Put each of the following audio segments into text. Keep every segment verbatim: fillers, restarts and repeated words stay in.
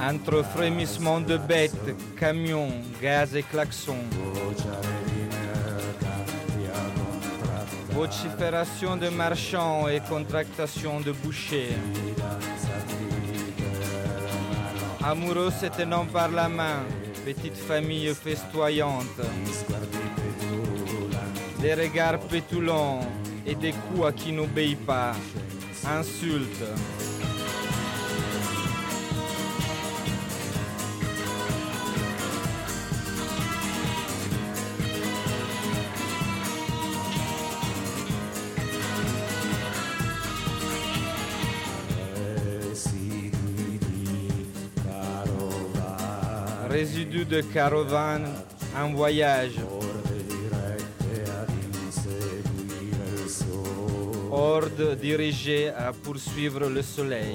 Entre frémissements de bêtes, camions, gaz et klaxons. Vocifération de marchands et contractation de bouchers. Amoureux se tenant par la main, petite famille festoyante. Des regards pétulants et des coups à qui n'obéit pas. Insultes. Résidu de caravane, un voyage. Horde dirigée à poursuivre le soleil.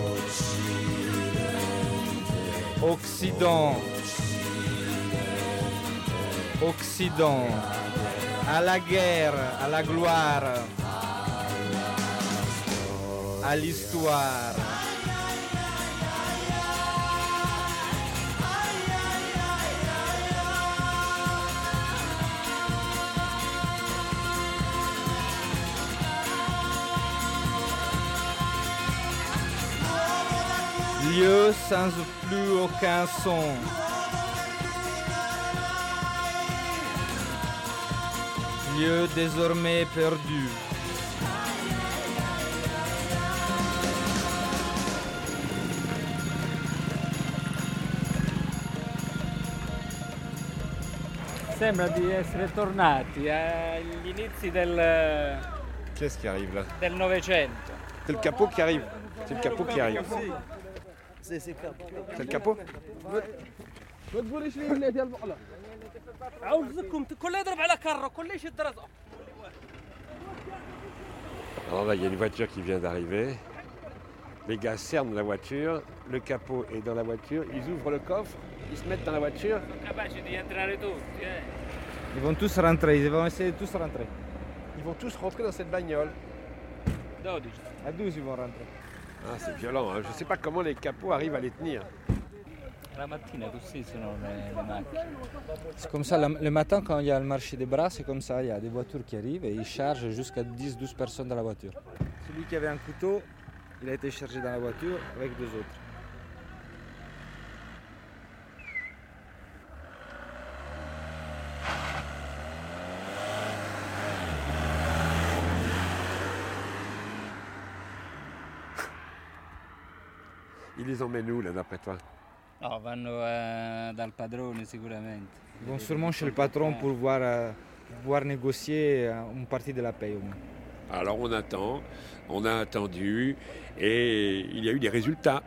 Occident. Occident. À la guerre, à la gloire. À l'histoire. Lieu sans plus aucun son. Lieu désormais perdu. Sembra di essere tornati agli inizi del, Qu'est-ce qui arrive là? del Novecento. C'est le capot qui arrive. C'est le capot qui arrive. C'est c'est C'est le capot? عاوزكم كله يضرب على كره كله يشد رزقه. Alors là, il y a une voiture qui vient d'arriver. Les gars cernent la voiture. Le capot est dans la voiture. Ils ouvrent le coffre. Ils se mettent dans la voiture. Capaci di entrare tutti, eh. Ils vont tous rentrer, ils vont essayer de tous rentrer. Ils vont tous rentrer dans cette bagnole. dodici. À douze, ils vont rentrer. Ah, c'est violent. Hein. Je ne sais pas comment les capots arrivent à les tenir. La mattina così sono le, le macchine. C'est comme ça, le matin quand il y a le marché des bras, c'est comme ça, il y a des voitures qui arrivent et ils chargent jusqu'à dix douze personnes dans la voiture. Celui qui avait un couteau, il a été chargé dans la voiture avec deux autres. Ils les emmènent où, là, d'après toi? No, vanno eh, dal padrone sicuramente. Ils vont sûrement chez le patron pour voir, euh, pouvoir négocier euh, une partie de la paye au moins. Alors on attend, on a attendu et il y a eu des résultats.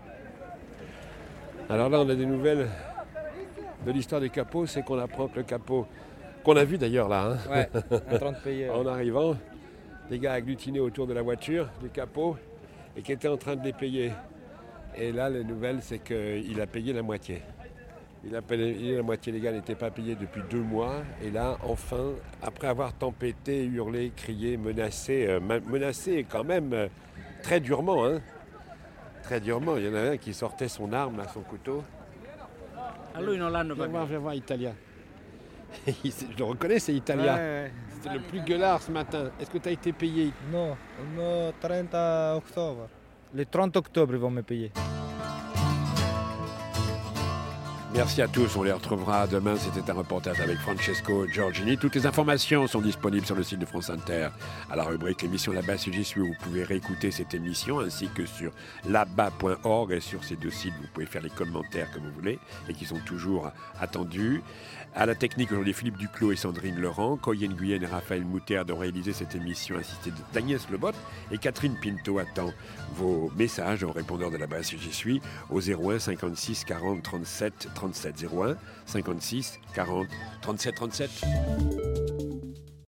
Alors là, on a des nouvelles de l'histoire des capots, c'est qu'on apprend que le capot, qu'on a vu d'ailleurs là, hein, Ouais, en train de payer. en arrivant, des gars agglutinés autour de la voiture, du capot, et qui étaient en train de les payer. Et là, la nouvelle, c'est qu'il a payé la moitié. Il a payé la moitié, les gars n'étaient pas payés depuis deux mois. Et là, enfin, après avoir tempêté, hurlé, crié, menacé, euh, menacé quand même euh, très durement, hein, très durement. Il y en avait un qui sortait son arme, là, son couteau. A lui non l'hanno Viens pagato. voir, viens voir, Italien. Je le reconnais, c'est Italien. Ouais, ouais. C'était le plus gueulard ce matin. Est-ce que tu as été payé? Non, le trente octobre. Le trente octobre, ils vont me payer. Merci à tous, on les retrouvera demain. C'était un reportage avec Francesco Giorgini. Toutes les informations sont disponibles sur le site de France Inter à la rubrique émission Là-bas si j'y suis, où vous pouvez réécouter cette émission, ainsi que sur là-bas point org. Et sur ces deux sites, vous pouvez faire les commentaires que vous voulez et qui sont toujours attendus. À la technique aujourd'hui, Philippe Duclos et Sandrine Laurent. Coyenne Guyenne et Raphaël Mouter ont réalisé cette émission, assistée d'Agnès Lebot. Et Catherine Pinto attend vos messages en répondeur de Là-bas si j'y suis au zéro un cinquante-six quarante trente-sept trente-sept. zéro un cinquante-six quarante trente-sept trente-sept.